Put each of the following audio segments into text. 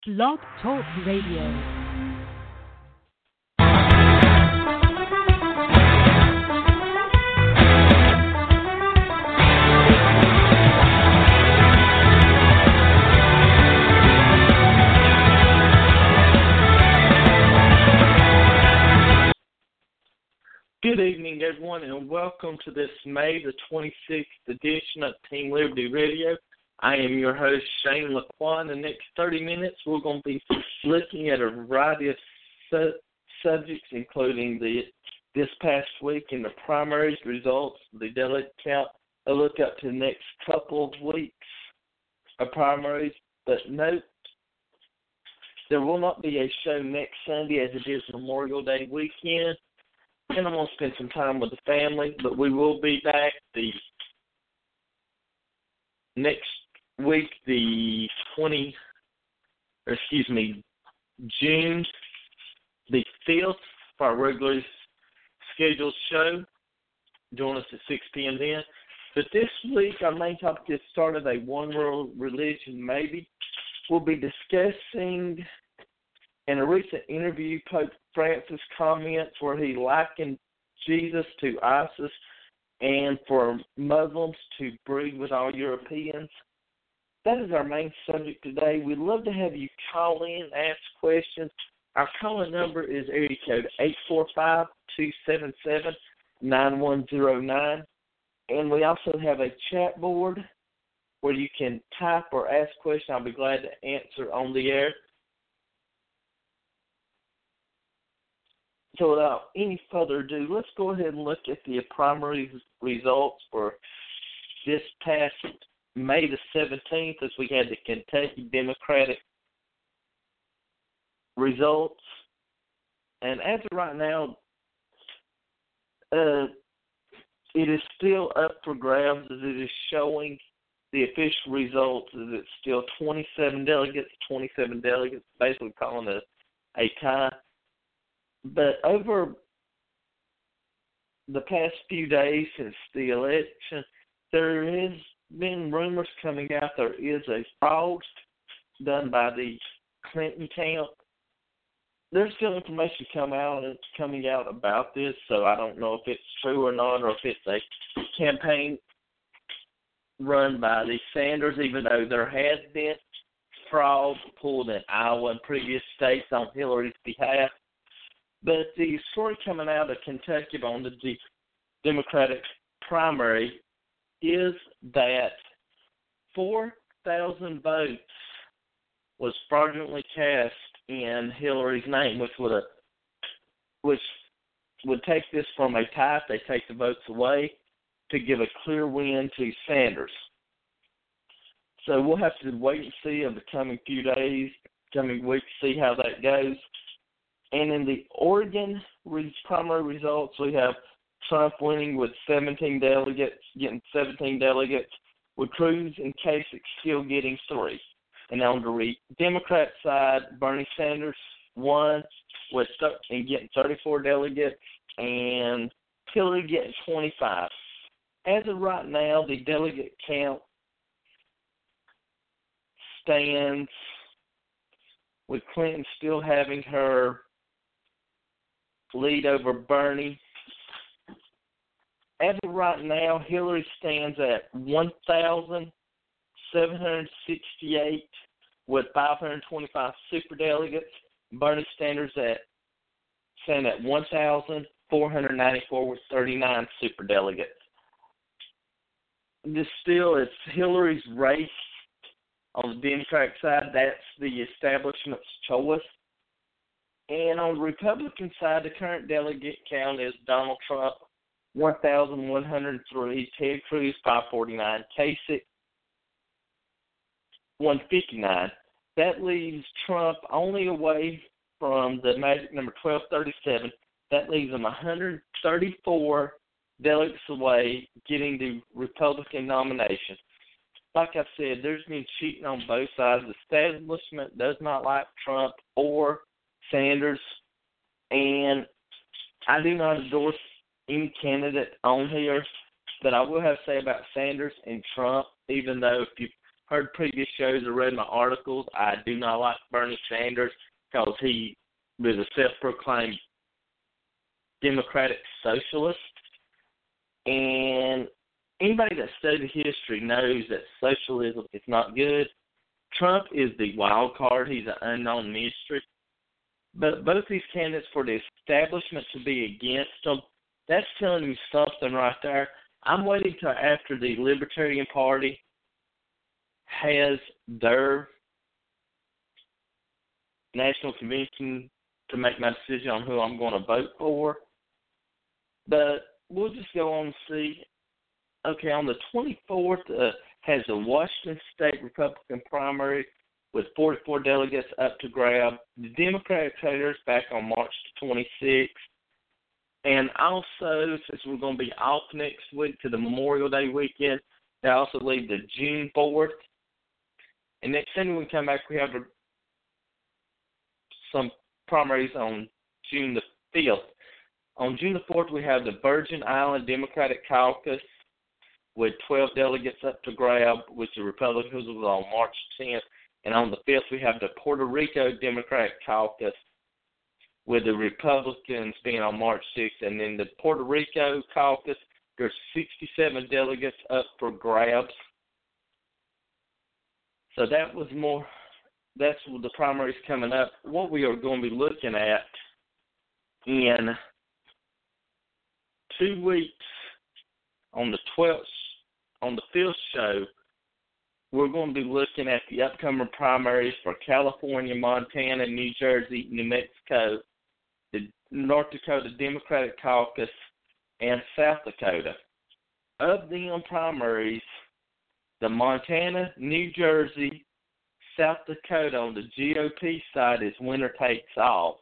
Blog Talk Radio. Good evening, everyone, and welcome to this May the 26th edition of Team Liberty Radio. I am your host, Shane Laquan. The next 30 minutes, we're going to be looking at a variety of subjects, including this past week in the primaries results, the delegate count, a look up to the next couple of weeks of primaries. But note, there will not be a show next Sunday as it is Memorial Day weekend. And I'm going to spend some time with the family, but we will be back the next week, June the 5th for our regularly scheduled show. Join us at 6 p.m. then. But this week, our main topic is start of a one world religion, maybe. We'll be discussing in a recent interview, Pope Francis' comments where he likened Jesus to ISIS and for Muslims to breed with all Europeans. That is our main subject today. We'd love to have you call in, ask questions. Our calling number is area code 845-277-9109. And we also have a chat board where you can type or ask questions. I'll be glad to answer on the air. So without any further ado, let's go ahead and look at the primary results for this past May the 17th as we had the Kentucky Democratic results. And as of right now, it is still up for grabs as it is showing the official results as it's still 27 delegates, basically calling it a tie. But over the past few days since the election, there has been rumors coming out there is a fraud done by the Clinton camp. There's still information coming out about this, so I don't know if it's true or not, or if it's a campaign run by the Sanders, even though there has been fraud pulled in Iowa and previous states on Hillary's behalf. But the story coming out of Kentucky on the Democratic primary is that 4,000 votes was fraudulently cast in Hillary's name, which would take this from a tie if they take the votes away to give a clear win to Sanders. So we'll have to wait and see in the coming few days, coming weeks, see how that goes. And in the Oregon primary results, we have Trump winning with 17 delegates, with Cruz and Kasich still getting 3. And on the Democrat side, Bernie Sanders won and getting 34 delegates, and Hillary getting 25. As of right now, the delegate count stands with Clinton still having her lead over Bernie. As of right now, Hillary stands at 1,768 with 525 superdelegates. Bernie stands at 1,494 with 39 superdelegates. It's Hillary's race on the Democratic side. That's the establishment's choice. And on the Republican side, the current delegate count is Donald Trump, 1,103, Ted Cruz, 549, Kasich, 159. That leaves Trump only away from the magic number 1237. That leaves him 134 delegates away getting the Republican nomination. Like I said, there's been cheating on both sides. The establishment does not like Trump or Sanders, and I do not endorse any candidate on here, but I will have to say about Sanders and Trump, even though if you heard previous shows or read my articles, I do not like Bernie Sanders because he was a self-proclaimed democratic socialist. And anybody that studied history knows that socialism is not good. Trump is the wild card. He's an unknown mystery. But both these candidates for the establishment to be against them, that's telling you something right there. I'm waiting till after the Libertarian Party has their national convention to make my decision on who I'm going to vote for. But we'll just go on and see. Okay, on the 24th has the Washington State Republican primary with 44 delegates up to grab. The Democratic Taters back on March 26th. And also, since we're going to be off next week to the Memorial Day weekend, they also leave the June 4th. And next Sunday when we come back, we have some primaries on June the 5th. On June the 4th, we have the Virgin Island Democratic Caucus with 12 delegates up to grab, which the Republicans was on March 10th. And on the 5th, we have the Puerto Rico Democratic Caucus with the Republicans being on March 6th. And then the Puerto Rico caucus, there's 67 delegates up for grabs. So that's the primaries coming up. What we are going to be looking at in 2 weeks on the 12th, on the 5th show, we're going to be looking at the upcoming primaries for California, Montana, New Jersey, New Mexico, the North Dakota Democratic Caucus, and South Dakota. Of them primaries, the Montana, New Jersey, South Dakota on the GOP side is winner takes all.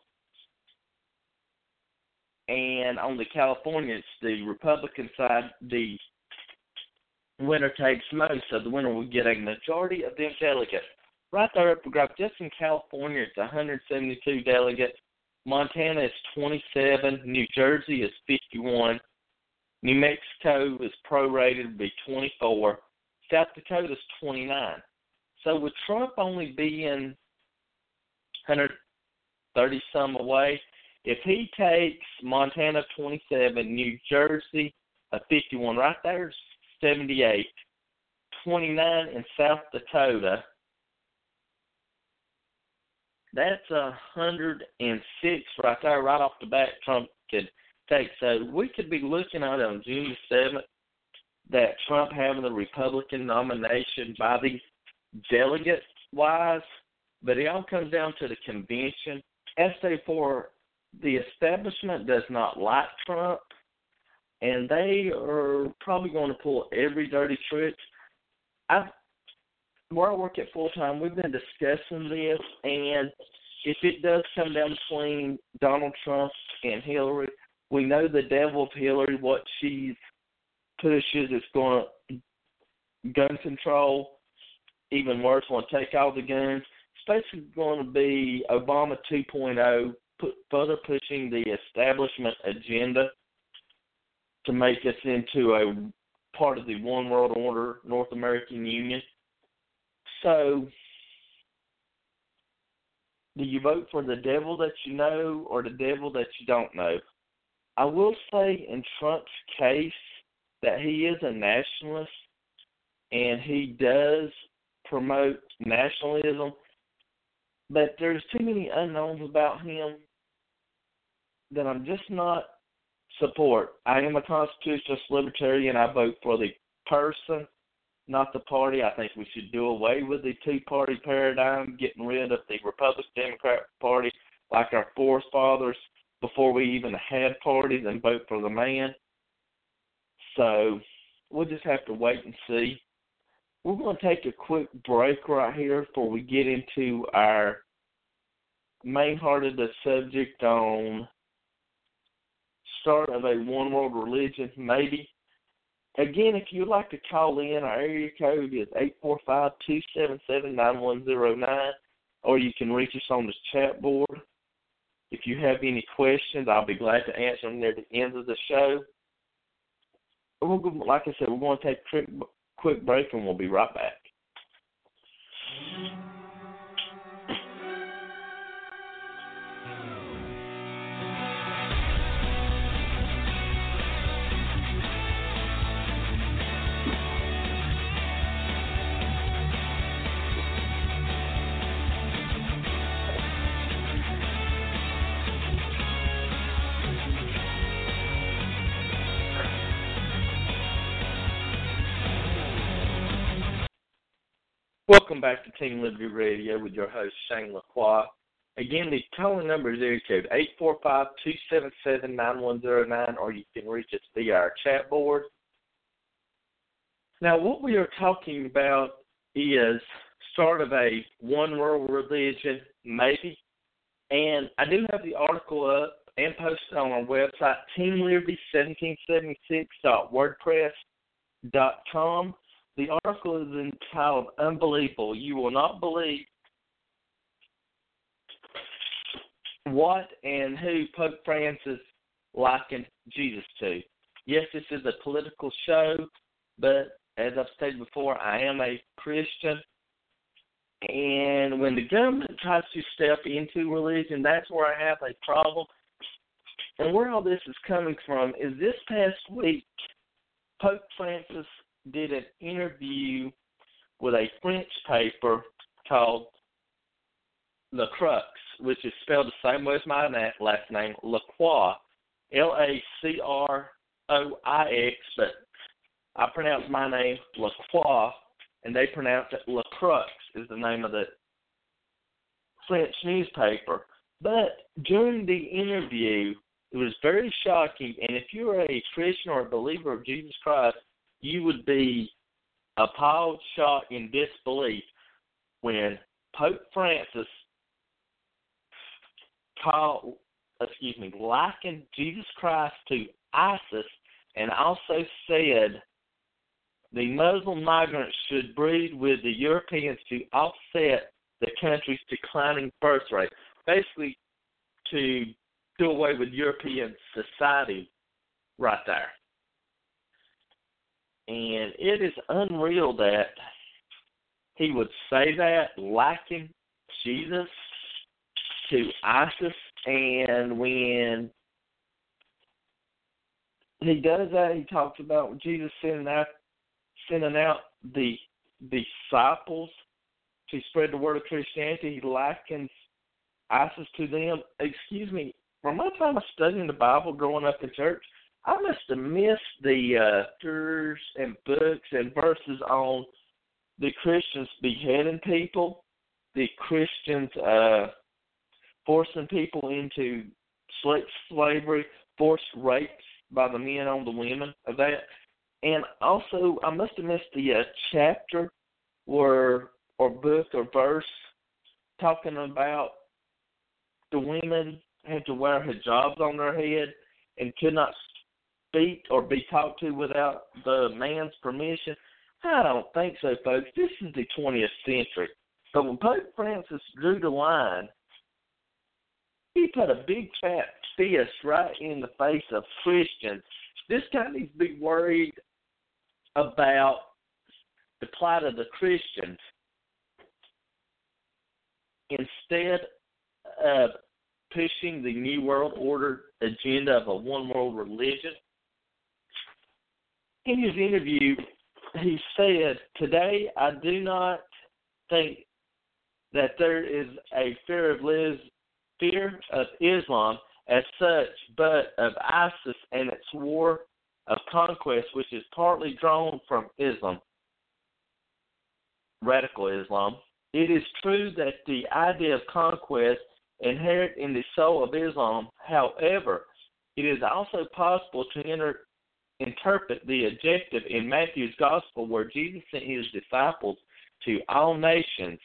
And on the California, it's the Republican side, the winner takes most. So the winner will get a majority of them delegates. Right there up for grabs. Just in California, it's 172 delegates. Montana is 27. New Jersey is 51. New Mexico is prorated to be 24. South Dakota is 29. So with Trump only being 130-some away, if he takes Montana 27, New Jersey 51, right there's 78, 29 in South Dakota, that's 106 right there, right off the bat Trump could take. So we could be looking at on June the 7th that Trump having the Republican nomination by the delegate-wise, but it all comes down to the convention. As for the establishment does not like Trump, and they are probably going to pull every dirty trick. Where I work at full-time, we've been discussing this, and if it does come down between Donald Trump and Hillary, we know the devil of Hillary, what she pushes is going to gun control, even worse, want to take all the guns. It's basically going to be Obama 2.0, further pushing the establishment agenda to make us into a part of the one world order, North American Union. So, do you vote for the devil that you know or the devil that you don't know? I will say in Trump's case that he is a nationalist and he does promote nationalism, but there's too many unknowns about him that I'm just not support. I am a constitutionalist libertarian. I vote for the person, not the party. I think we should do away with the two-party paradigm, getting rid of the Republican-Democrat Party like our forefathers before we even had parties, and vote for the man. So we'll just have to wait and see. We're going to take a quick break right here before we get into our main heart of the subject on start of a one world religion, maybe. Again, if you'd like to call in, our area code is 845-277-9109, or you can reach us on the chat board. If you have any questions, I'll be glad to answer them near the end of the show. Like I said, we're going to take a quick break, and we'll be right back. Welcome back to Team Liberty Radio with your host, Shane Lacroix. Again, the calling number is area code 845-277-9109, or you can reach us via our chat board. Now, what we are talking about is start of a one world religion, maybe. And I do have the article up and posted on our website, teamliberty1776.wordpress.com. The article is entitled Unbelievable. You will not believe what and who Pope Francis likened Jesus to. Yes, this is a political show, but as I've stated before, I am a Christian. And when the government tries to step into religion, that's where I have a problem. And where all this is coming from is this past week, Pope Francis did an interview with a French paper called Le Crux, which is spelled the same way as my last name, Lacroix, Lacroix, but I pronounce my name Lacroix, and they pronounce it Le Crux is the name of the French newspaper. But during the interview, it was very shocking, and if you're a Christian or a believer of Jesus Christ, you would be appalled, shocked, in disbelief when Pope Francis likened Jesus Christ to ISIS, and also said the Muslim migrants should breed with the Europeans to offset the country's declining birth rate. Basically, to do away with European society right there. And it is unreal that he would say that, liken Jesus to ISIS, and when he does that, he talks about Jesus sending out the disciples to spread the word of Christianity. He likens ISIS to them. Excuse me, from my time of studying the Bible growing up in church, I must have missed the chapters and books and verses on the Christians beheading people, the Christians forcing people into slavery, forced rapes by the men on the women of that. And also, I must have missed the chapter or book or verse talking about the women had to wear hijabs on their head and could not speak or be talked to without the man's permission. I don't think so, folks. This is the 20th century. But when Pope Francis drew the line, he put a big fat fist right in the face of Christians. This guy needs to be worried about the plight of the Christians instead of pushing the New World Order agenda of a one-world religion. In his interview, he said, "Today I do not think that there is a fear of Islam as such, but of ISIS and its war of conquest, which is partly drawn from Islam, radical Islam. It is true that the idea of conquest inherent in the soul of Islam. However, it is also possible to interpret the objective in Matthew's Gospel, where Jesus sent his disciples to all nations,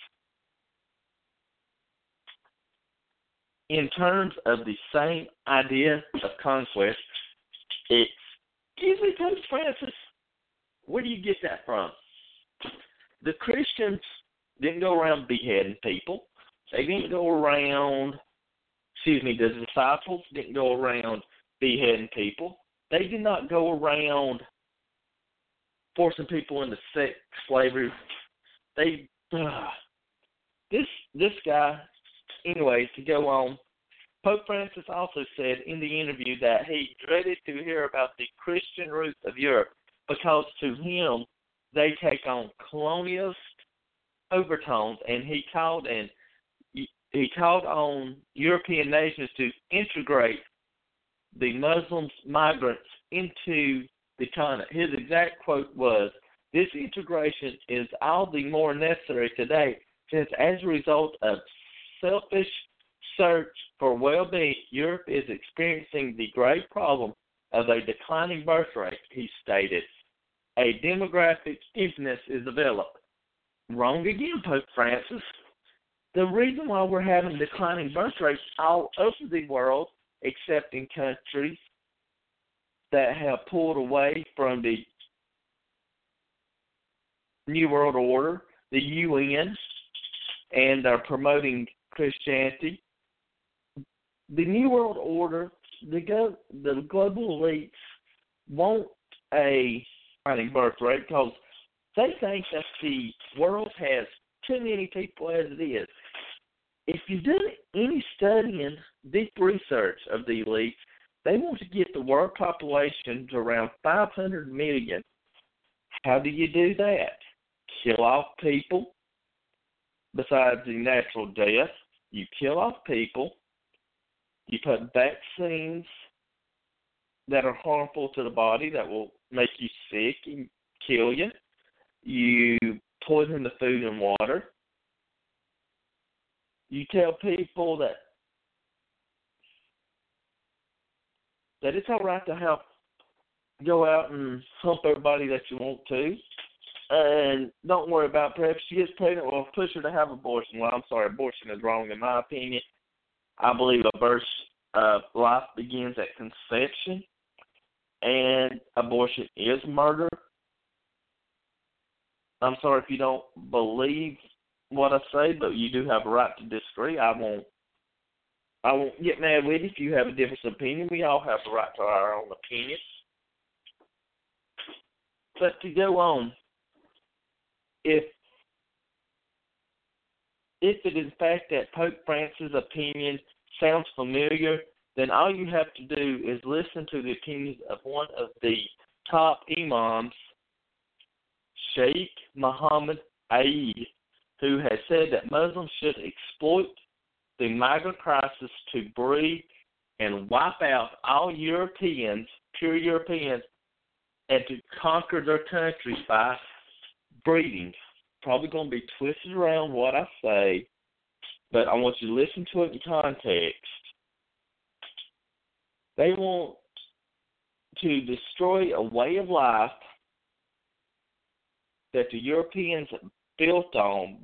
in terms of the same idea of conquest." Excuse me, Pope Francis, where do you get that from? The Christians didn't go around beheading people. They didn't go around, the disciples didn't go around beheading people. They did not go around forcing people into sex slavery. This guy, anyways, to go on, Pope Francis also said in the interview that he dreaded to hear about the Christian roots of Europe because to him they take on colonialist overtones, and he called on European nations to integrate the Muslim migrants into the continent. His exact quote was, This integration is all the more necessary today since as a result of selfish search for well-being, Europe is experiencing the great problem of a declining birth rate, he stated. A demographic emptiness is developed. Wrong again, Pope Francis. The reason why we're having declining birth rates all over the world, except in countries that have pulled away from the New World Order, the UN, and are promoting Christianity. The New World Order, the global elites want a declining birth rate because they think that the world has too many people as it is. If you do any studying, deep research of the elites, they want to get the world population to around 500 million. How do you do that? Kill off people. Besides the natural death, you kill off people. You put vaccines that are harmful to the body that will make you sick and kill you. You poison the food and water. You tell people that it's all right to go out and hump everybody that you want to. And don't worry about perhaps she gets pregnant, well, push her to have abortion. Well, I'm sorry, abortion is wrong in my opinion. I believe a birth life begins at conception, and abortion is murder. I'm sorry if you don't believe what I say, but you do have a right to disagree. I won't get mad with you if you have a different opinion. We all have the right to our own opinion. But to go on, if it is in fact that Pope Francis' opinion sounds familiar, then all you have to do is listen to the opinions of one of the top imams, Sheikh Mohammed Aid, who has said that Muslims should exploit the migrant crisis to breed and wipe out all Europeans, pure Europeans, and to conquer their countries by breeding. Probably going to be twisted around what I say, but I want you to listen to it in context. They want to destroy a way of life that the Europeans built on.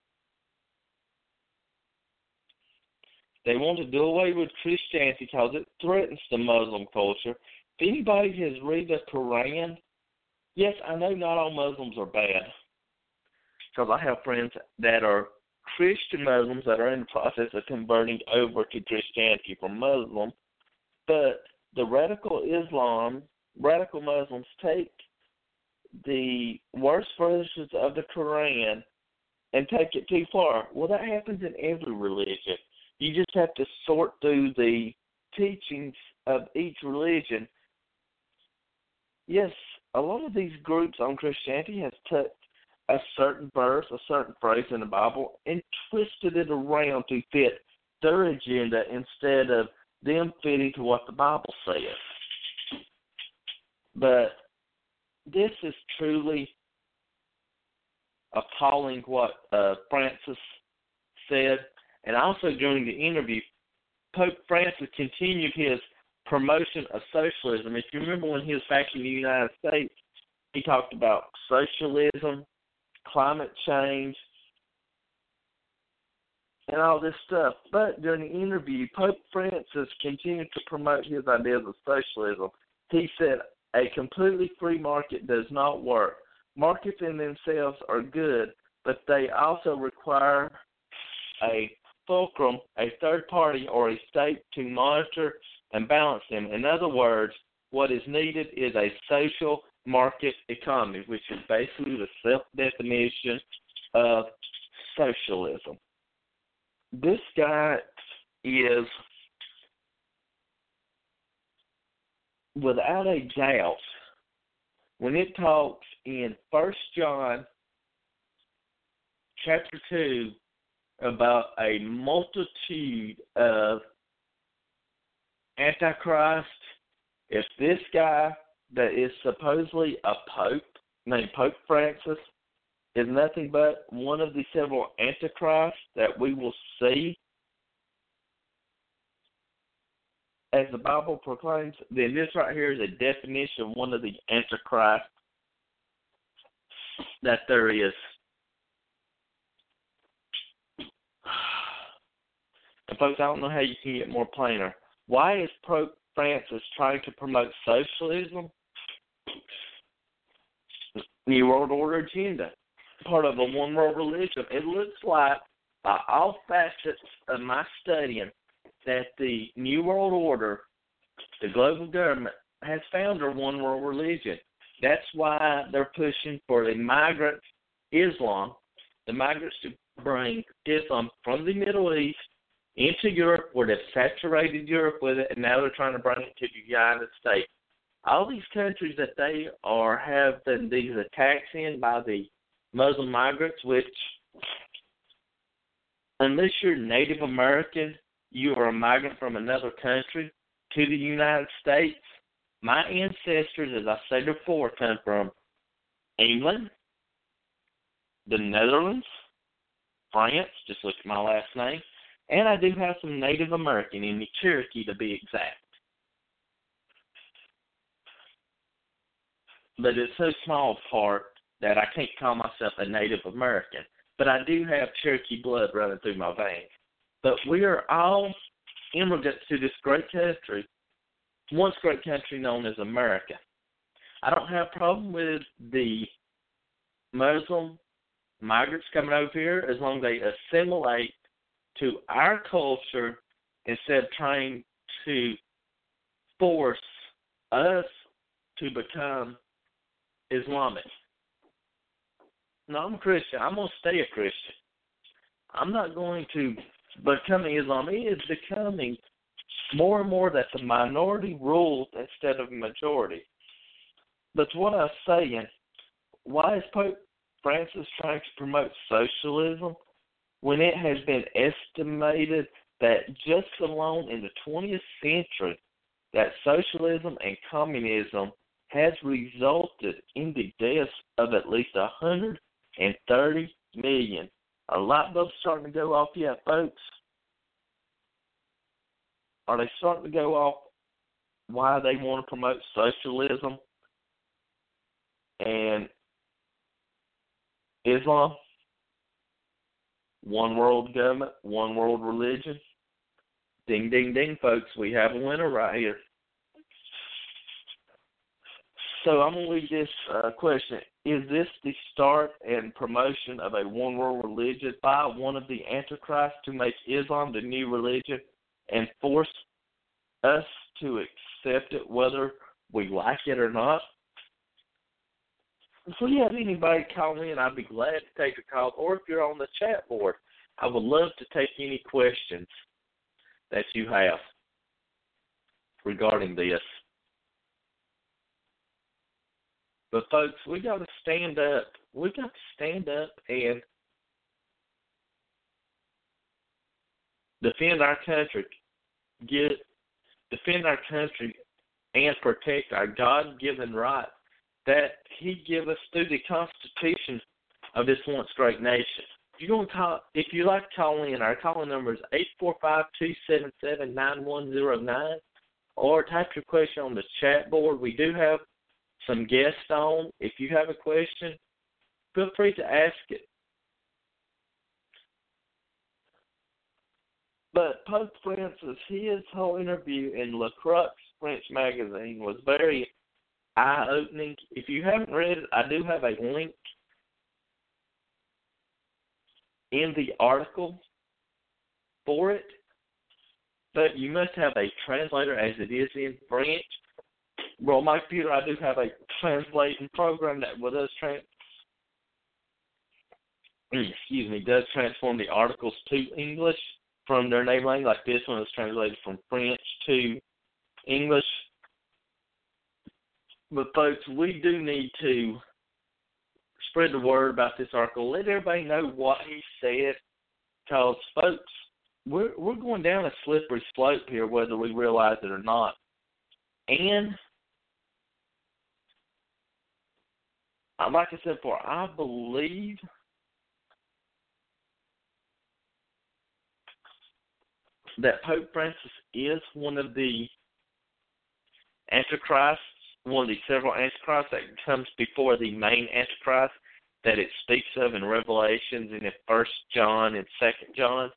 They want to do away with Christianity because it threatens the Muslim culture. If anybody has read the Quran, yes, I know not all Muslims are bad, because I have friends that are Christian Muslims that are in the process of converting over to Christianity from Muslim, but the radical Muslims take the worst verses of the Quran and take it too far. Well, that happens in every religion. You just have to sort through the teachings of each religion. Yes, a lot of these groups on Christianity has took a certain verse, a certain phrase in the Bible, and twisted it around to fit their agenda instead of them fitting to what the Bible says. But this is truly appalling what Francis said. And also during the interview, Pope Francis continued his promotion of socialism. If you remember when he was back in the United States, he talked about socialism, climate change, and all this stuff. But during the interview, Pope Francis continued to promote his ideas of socialism. He said, a completely free market does not work. Markets in themselves are good, but they also require a fulcrum, a third party, or a state to monitor and balance them. In other words, what is needed is a social market economy, which is basically the self-definition of socialism. This guy is, without a doubt, when it talks in 1 John chapter 2 about a multitude of Antichrist, if this guy that is supposedly a pope named Pope Francis is nothing but one of the several antichrists that we will see as the Bible proclaims. Then this right here is a definition of one of the antichrists that there is. And folks, I don't know how you can get more plainer. Why is Pope Francis trying to promote socialism? New World Order agenda, part of a one world religion. It looks like, by all facets of my studying, that the New World Order, the global government, has found a one world religion. That's why they're pushing for the migrant Islam, the migrants to bring Islam from the Middle East into Europe, where they've saturated Europe with it, and now they're trying to bring it to the United States. All these countries that they are having these attacks in by the Muslim migrants, which, unless you're Native American, you are a migrant from another country to the United States. My ancestors, as I said before, come from England, the Netherlands, France, just look at my last name, and I do have some Native American in the Cherokee, to be exact. But it's so small part that I can't call myself a Native American. But I do have Cherokee blood running through my veins. But we are all immigrants to this great country, once great country known as America. I don't have a problem with the Muslim migrants coming over here as long as they assimilate to our culture instead of trying to force us to become Islamic. No, I'm a Christian. I'm going to stay a Christian. I'm not going to become Islam. It is becoming more and more that the minority rules instead of majority. But what I was saying, why is Pope Francis trying to promote socialism when it has been estimated that just alone in the 20th century that socialism and communism has resulted in the deaths of at least 130 million. Are light bulbs starting to go off yet, folks? Are they starting to go off why they want to promote socialism and Islam? One world government, one world religion. Ding, ding, ding, folks. We have a winner right here. So I'm going to read this question. Is this the start and promotion of a one world religion by one of the Antichrists to make Islam the new religion and force us to accept it whether we like it or not? If we have anybody call in, I'd be glad to take a call. Or if you're on the chat board, I would love to take any questions that you have regarding this. But, folks, we got to stand up. We got to stand up and defend our country. Defend our country and protect our God-given right that He gave us through the Constitution of this once great nation. If you'd like to call in, our calling number is 845-277-9109, or type your question on the chat board. We do have some guests on. If you have a question, feel free to ask it. But Pope Francis, his whole interview in Le Crux French magazine was very eye-opening. If you haven't read it, I do have a link in the article for it, but you must have a translator as it is in French. Well, on my computer, I do have a translating program that does does transform the articles to English from their native language. Like this one is translated from French to English. But, folks, we do need to spread the word about this article. Let everybody know what he said, because, folks, we're going down a slippery slope here, whether we realize it or not. And like I said before, I believe that Pope Francis is one of the Antichrists, one of the several Antichrists that comes before the main Antichrist that it speaks of in Revelations and in 1 John and 2 John.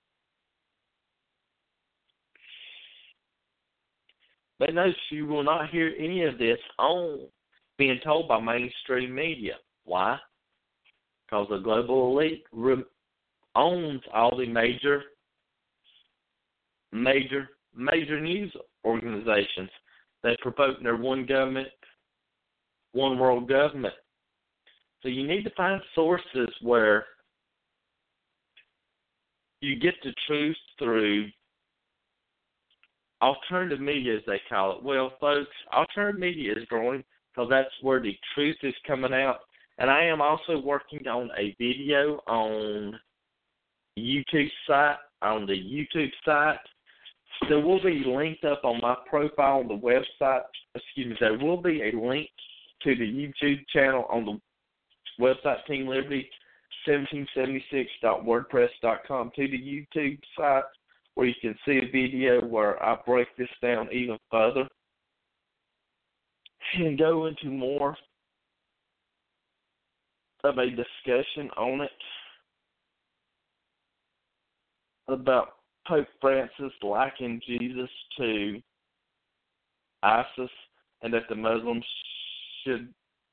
But notice you will not hear any of this being told by mainstream media. Why? Because the global elite owns all the major news organizations. They promote their one government, one world government. So you need to find sources where you get the truth through alternative media, as they call it. Well, folks, alternative media is growing because that's where the truth is coming out. And I am also working on a video on the YouTube site. There will be linked up on my profile on the website. There will be a link to the YouTube channel on the website, Team Liberty 1776.wordpress.com, to the YouTube site where you can see a video where I break this down even further and go into more of a discussion on it about Pope Francis likening Jesus to ISIS and that the Muslims should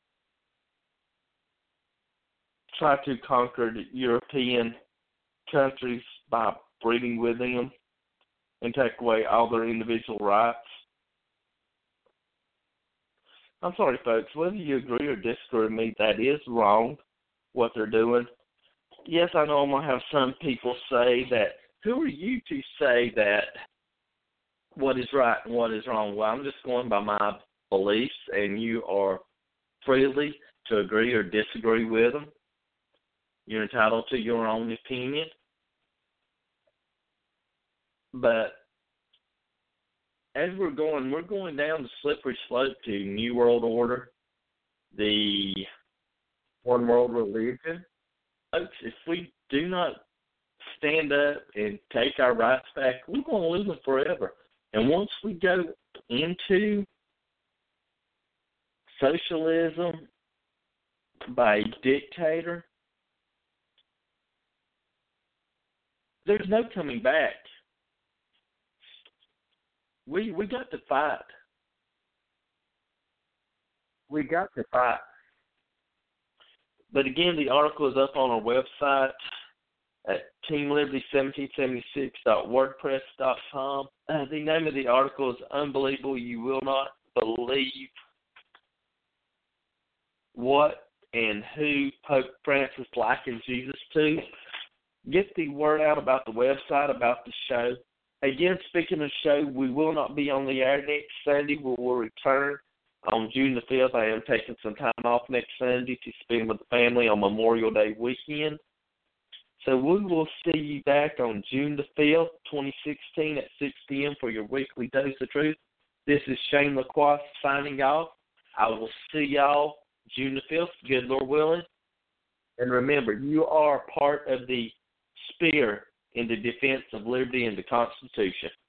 try to conquer the European countries by breeding with them and take away all their individual rights. I'm sorry, folks, whether you agree or disagree with me, that is wrong, what they're doing. Yes, I know I'm going to have some people say that, who are you to say that what is right and what is wrong? Well, I'm just going by my beliefs, and you are freely to agree or disagree with them. You're entitled to your own opinion. But as we're going down the slippery slope to New World Order, the one world religion. Folks, if we do not stand up and take our rights back, we're going to lose them forever. And once we go into socialism by a dictator, there's no coming back. We got to fight. We got to fight. But again, the article is up on our website at teamliberty1776.wordpress.com. The name of the article is Unbelievable. You will not believe what and who Pope Francis likens Jesus to. Get the word out about the website, about the show. Again, speaking of show, we will not be on the air next Sunday. We will return on June the 5th. I am taking some time off next Sunday to spend with the family on Memorial Day weekend. So we will see you back on June the 5th, 2016 at 6 p.m. for your weekly dose of truth. This is Shane Lacroix signing off. I will see y'all June the 5th, good Lord willing. And remember, you are part of the spear in the defense of liberty and the Constitution.